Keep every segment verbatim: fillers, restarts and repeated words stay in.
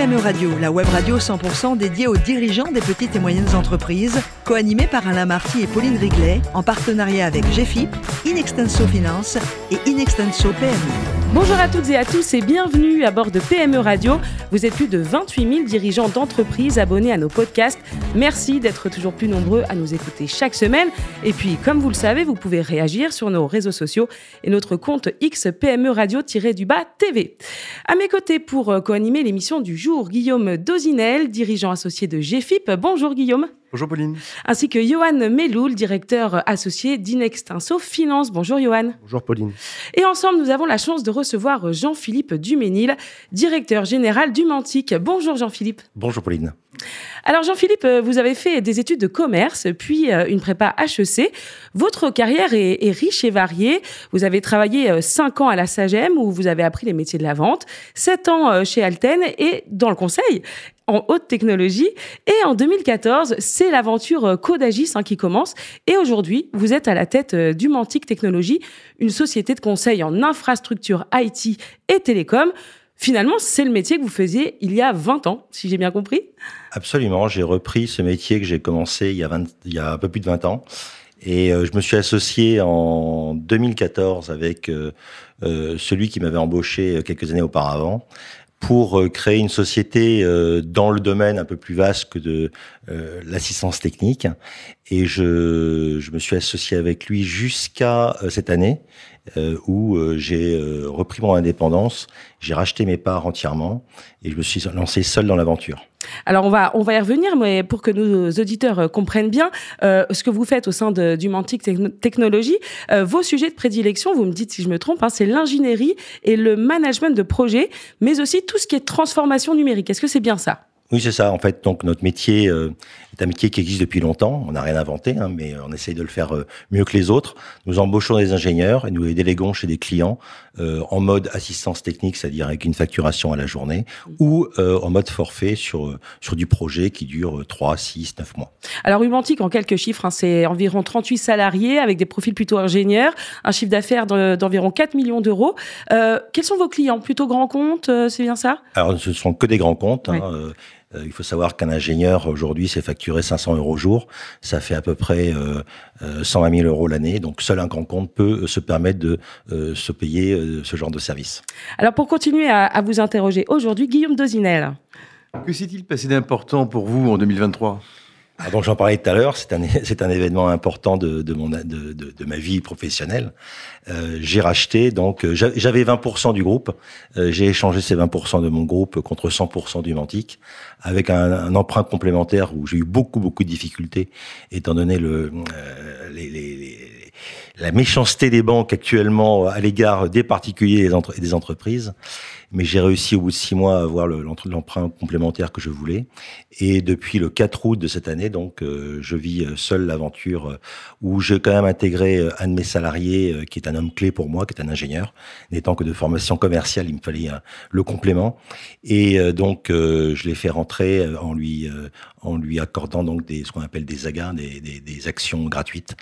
M E Radio, la web radio cent pour cent dédiée aux dirigeants des petites et moyennes entreprises, co-animée par Alain Marty et Pauline Riglet, en partenariat avec G F I P, Inextenso Finance et Inextenso P M E. Bonjour à toutes et à tous et bienvenue à bord de P M E Radio. Vous êtes plus de vingt-huit mille dirigeants d'entreprises abonnés à nos podcasts. Merci d'être toujours plus nombreux à nous écouter chaque semaine. Et puis, comme vous le savez, vous pouvez réagir sur nos réseaux sociaux et notre compte X P M E Radio-du-bas T V. À mes côtés pour co-animer l'émission du jour, Guillaume Dozinel, dirigeant associé de G F I P. Bonjour Guillaume. Bonjour Pauline. Ainsi que Johan Meloul, directeur associé d'Inextenso Finance. Bonjour Johan. Bonjour Pauline. Et ensemble, nous avons la chance de recevoir Jean-Philippe Duménil, directeur général d'Humantic. Bonjour Jean-Philippe. Bonjour Pauline. Alors Jean-Philippe, vous avez fait des études de commerce, puis une prépa H E C. Votre carrière est, est riche et variée. Vous avez travaillé cinq ans à la Sagem, où vous avez appris les métiers de la vente, sept ans chez Alten et dans le conseil, en haute technologie. Et en deux mille quatorze, c'est l'aventure Codagis hein, qui commence. Et aujourd'hui, vous êtes à la tête d'Humantic Technologies, une société de conseil en infrastructure I T et télécom. Finalement, c'est le métier que vous faisiez il y a vingt ans, si j'ai bien compris. Absolument, j'ai repris ce métier que j'ai commencé il y a, vingt, il y a un peu plus de vingt ans. Et euh, je me suis associé en deux mille quatorze avec euh, euh, celui qui m'avait embauché quelques années auparavant pour euh, créer une société euh, dans le domaine un peu plus vaste que de euh, l'assistance technique. Et je, je me suis associé avec lui jusqu'à euh, cette année. Euh, où euh, j'ai euh, repris mon indépendance, j'ai racheté mes parts entièrement et je me suis lancé seul dans l'aventure. Alors on va on va y revenir, mais pour que nos auditeurs comprennent bien euh, ce que vous faites au sein de d'Humantic Technologies, euh, vos sujets de prédilection, vous me dites si je me trompe, hein, c'est l'ingénierie et le management de projet, mais aussi tout ce qui est transformation numérique. Est-ce que c'est bien ça ? Oui, c'est ça. En fait, donc notre métier euh, est un métier qui existe depuis longtemps. On n'a rien inventé, hein, mais on essaye de le faire euh, mieux que les autres. Nous embauchons des ingénieurs et nous les déléguons chez des clients euh, en mode assistance technique, c'est-à-dire avec une facturation à la journée, ou euh, en mode forfait sur euh, sur du projet qui dure trois, six, neuf mois. Alors Humantic, en quelques chiffres, hein, c'est environ trente-huit salariés avec des profils plutôt ingénieurs, un chiffre d'affaires de, d'environ quatre millions d'euros. Euh, quels sont vos clients ? Plutôt grands comptes, euh, c'est bien ça ? Alors, ce sont que des grands comptes. Ouais. Hein, euh, Euh, il faut savoir qu'un ingénieur, aujourd'hui, c'est facturé cinq cents euros au jour. Ça fait à peu près euh, euh, cent vingt mille euros l'année. Donc, seul un grand compte peut euh, se permettre de euh, se payer euh, ce genre de service. Alors, pour continuer à, à vous interroger aujourd'hui, Guillaume Dozinel. Que s'est-il passé d'important pour vous en deux mille vingt-trois ? Alors donc j'en parlais tout à l'heure, c'est un c'est un événement important de de mon de de, de ma vie professionnelle. Euh, j'ai racheté donc j'avais vingt pour cent du groupe, euh, j'ai échangé ces vingt pour cent de mon groupe contre cent pour cent d'Humantic avec un, un emprunt complémentaire où j'ai eu beaucoup beaucoup de difficultés étant donné le euh, les, les, les la méchanceté des banques actuellement à l'égard des particuliers et des, entre, et des entreprises. Mais j'ai réussi au bout de six mois à avoir le, l'emprunt complémentaire que je voulais. Et depuis le quatre août de cette année, donc, euh, je vis seul l'aventure euh, où j'ai quand même intégré euh, un de mes salariés euh, qui est un homme clé pour moi, qui est un ingénieur. N'étant que de formation commerciale, il me fallait euh, le complément. Et euh, donc, euh, je l'ai fait rentrer euh, en lui euh, en lui accordant donc des ce qu'on appelle des A G A, des, des, des actions gratuites,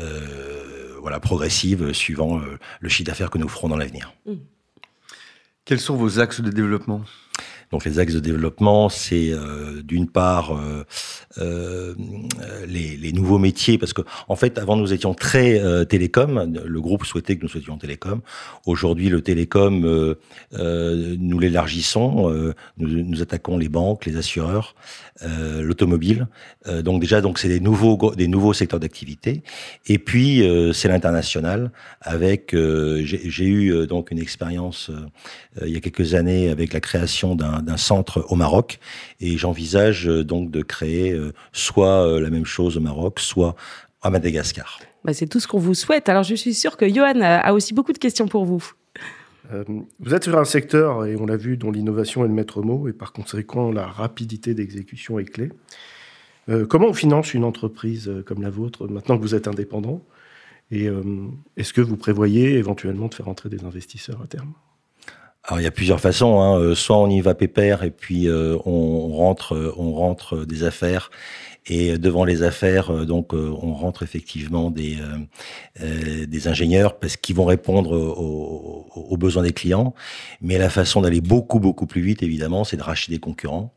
euh, voilà, progressives, suivant euh, le chiffre d'affaires que nous ferons dans l'avenir. Mmh. Quels sont vos axes de développement ? Donc les axes de développement, c'est euh, d'une part euh, euh, les, les nouveaux métiers, parce que en fait avant nous étions très euh, télécom, le groupe souhaitait que nous soyons télécom. Aujourd'hui le télécom, euh, euh, nous l'élargissons, euh, nous, nous attaquons les banques, les assureurs, euh, l'automobile. Euh, donc déjà donc c'est des nouveaux des nouveaux secteurs d'activité. Et puis euh, c'est l'international avec euh, j'ai, j'ai eu euh, donc une expérience euh, il y a quelques années avec la création d'un d'un centre au Maroc et j'envisage euh, donc de créer euh, soit euh, la même chose au Maroc, soit à Madagascar. Bah, c'est tout ce qu'on vous souhaite. Alors je suis sûre que Johan a aussi beaucoup de questions pour vous. Euh, vous êtes sur un secteur, et on l'a vu, dont l'innovation est le maître mot et par conséquent la rapidité d'exécution est clé. Euh, comment on finance une entreprise comme la vôtre maintenant que vous êtes indépendant ? Et euh, est-ce que vous prévoyez éventuellement de faire entrer des investisseurs à terme ? Alors il y a plusieurs façons, hein. Soit on y va pépère et puis euh, on rentre, on rentre des affaires Et devant les affaires, euh, donc, euh, on rentre effectivement des, euh, euh, des ingénieurs parce qu'ils vont répondre aux, aux, aux besoins des clients. Mais la façon d'aller beaucoup, beaucoup plus vite, évidemment, c'est de racheter des concurrents.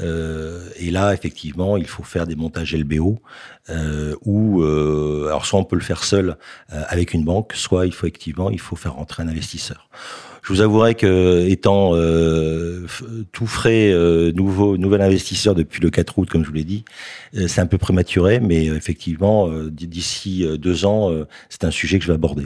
Euh, et là, effectivement, il faut faire des montages L B O euh, où, euh, alors soit on peut le faire seul euh, avec une banque, soit il faut effectivement, il faut faire rentrer un investisseur. Je vous avouerai que, étant euh, tout frais, euh, nouveau, nouvel investisseur depuis le quatre août, comme je vous l'ai dit, euh, c'est un peu prématuré, mais euh, effectivement, euh, d'ici euh, deux ans, euh, c'est un sujet que je vais aborder.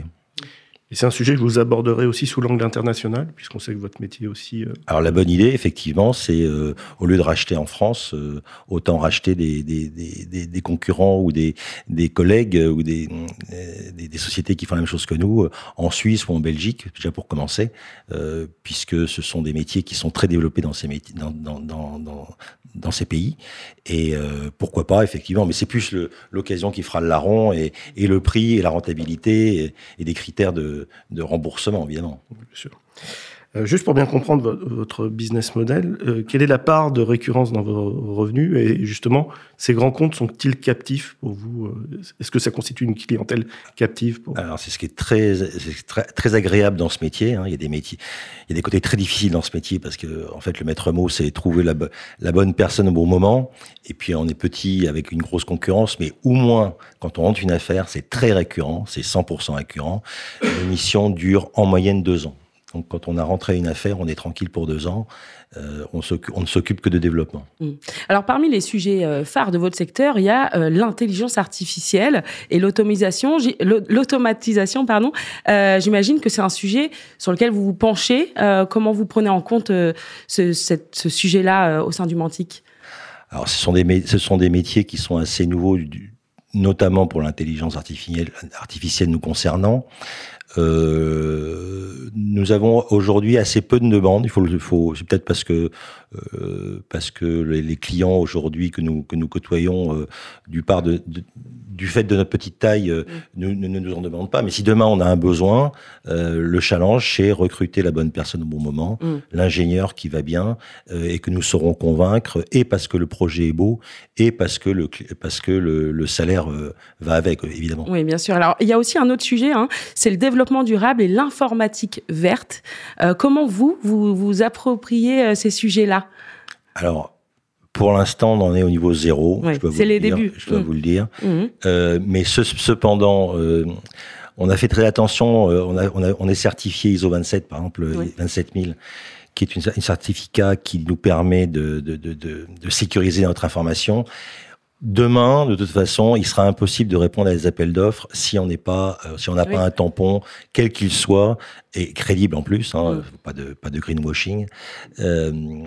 Et c'est un sujet que vous aborderez aussi sous l'angle international, puisqu'on sait que votre métier aussi... Euh... Alors la bonne idée, effectivement, c'est euh, au lieu de racheter en France, euh, autant racheter des, des, des, des concurrents ou des, des collègues euh, ou des, des, des sociétés qui font la même chose que nous, euh, en Suisse ou en Belgique, déjà pour commencer, euh, puisque ce sont des métiers qui sont très développés dans ces, métiers, dans, dans, dans, dans, dans ces pays. Et euh, pourquoi pas, effectivement, mais c'est plus le, l'occasion qui fera le larron et, et le prix et la rentabilité et, et des critères de de remboursement, évidemment. Bien sûr. Euh, juste pour bien comprendre votre, votre business model, euh, quelle est la part de récurrence dans vos revenus et justement, ces grands comptes sont-ils captifs pour vous? Est-ce que ça constitue une clientèle captive pour... Alors, c'est ce qui est très, c'est très, très agréable dans ce métier. Hein. Il y a des métiers, il y a des côtés très difficiles dans ce métier parce que, en fait, le maître mot, c'est trouver la, la bonne personne au bon moment. Et puis, on est petit avec une grosse concurrence, mais au moins, quand on rentre une affaire, c'est très récurrent, c'est cent pour cent récurrent. L'émission dure en moyenne deux ans. Donc, quand on a rentré une affaire, on est tranquille pour deux ans. Euh, on, on ne s'occupe que de développement. Mmh. Alors, parmi les sujets euh, phares de votre secteur, il y a euh, l'intelligence artificielle et l'automatisation. L'automatisation, pardon. Euh, j'imagine que c'est un sujet sur lequel vous vous penchez. Euh, comment vous prenez en compte euh, ce, cette, ce sujet-là euh, au sein du Mantic? Alors, ce sont des, ce sont des métiers qui sont assez nouveaux, du, notamment pour l'intelligence artificielle, artificielle nous concernant. Euh, nous avons aujourd'hui assez peu de demandes. Il faut, il faut, c'est peut-être parce que euh, parce que les, les clients aujourd'hui que nous que nous côtoyons, euh, du part de, de du fait de notre petite taille, euh, mmh. ne, ne, ne nous en demandent pas. Mais si demain on a un besoin, euh, le challenge c'est recruter la bonne personne au bon moment, mmh. l'ingénieur qui va bien euh, et que nous saurons convaincre, et parce que le projet est beau, et parce que le parce que le, le salaire euh, va avec, évidemment. Oui, bien sûr. Alors il y a aussi un autre sujet, hein, c'est le développement durable et l'informatique verte. Euh, comment vous, vous vous appropriez euh, ces sujets-là? Alors, pour l'instant, on en est au niveau zéro. Oui, je dois c'est vous les le dire, débuts. Je dois mmh. vous le dire. Mmh. Euh, mais ce, cependant, euh, on a fait très attention. Euh, on, a, on, a, on est certifié I S O vingt-sept, par exemple, oui. vingt-sept mille, qui est une, un certificat qui nous permet de, de, de, de, de sécuriser notre information. Demain, de toute façon, il sera impossible de répondre à des appels d'offres si on n'est pas, euh, si on n'a oui. pas un tampon, quel qu'il soit, et crédible en plus, hein, mmh. pas de pas de greenwashing, euh,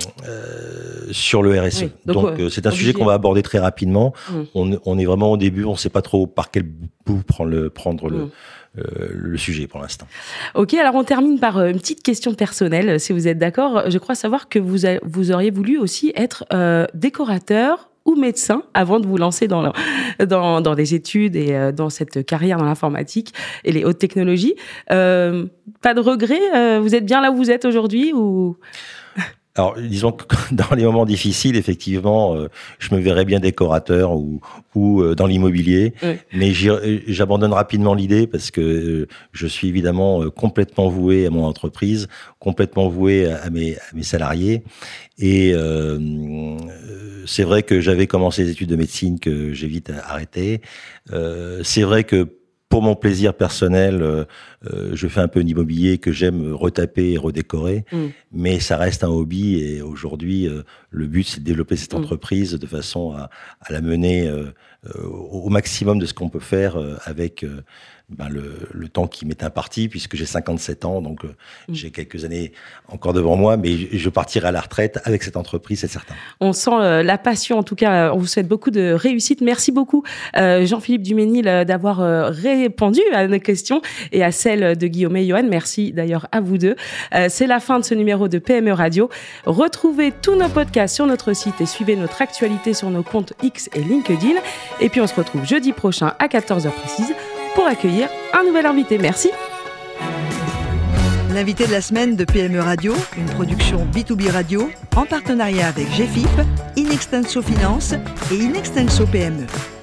euh, sur le R S E. Oui. Donc, Donc euh, c'est un obligé. sujet qu'on va aborder très rapidement. Mmh. On, on est vraiment au début, on ne sait pas trop par quel bout prendre le prendre mmh. le. Euh, le sujet pour l'instant. Ok, alors on termine par une petite question personnelle, si vous êtes d'accord. Je crois savoir que vous, a, vous auriez voulu aussi être euh, décorateur ou médecin avant de vous lancer dans, le, dans, dans des études et euh, dans cette carrière dans l'informatique et les hautes technologies. Euh, pas de regret, euh, vous êtes bien là où vous êtes aujourd'hui ou... Alors, disons que dans les moments difficiles, effectivement, euh, je me verrais bien décorateur ou, ou euh, dans l'immobilier, oui. mais j'abandonne rapidement l'idée parce que euh, je suis évidemment euh, complètement voué à mon entreprise, complètement voué à, à, mes, à mes salariés. Et euh, c'est vrai que j'avais commencé les études de médecine que j'ai vite arrêté. Euh, c'est vrai que pour mon plaisir personnel, euh, euh, je fais un peu d'immobilier que j'aime retaper et redécorer, mmh. mais ça reste un hobby et aujourd'hui, euh, le but, c'est de développer cette entreprise mmh. de façon à, à la mener euh, euh, au maximum de ce qu'on peut faire euh, avec euh, ben le, le temps qui m'est imparti, puisque j'ai cinquante-sept ans, donc euh, mmh. j'ai quelques années encore devant moi, mais je, je partirai à la retraite avec cette entreprise, c'est certain. On sent euh, la passion, en tout cas, on vous souhaite beaucoup de réussite. Merci beaucoup, euh, Jean-Philippe Duménil, euh, d'avoir euh, répondu à nos questions et à celles de Guillaume et Johan. Merci d'ailleurs à vous deux. Euh, c'est la fin de ce numéro de P M E Radio. Retrouvez tous nos podcasts sur notre site et suivez notre actualité sur nos comptes X et LinkedIn. Et puis on se retrouve jeudi prochain à quatorze heures précises pour accueillir un nouvel invité. Merci. L'invité de la semaine de P M E Radio, une production B deux B Radio, en partenariat avec G F I P, Inextenso Finance et Inextenso P M E.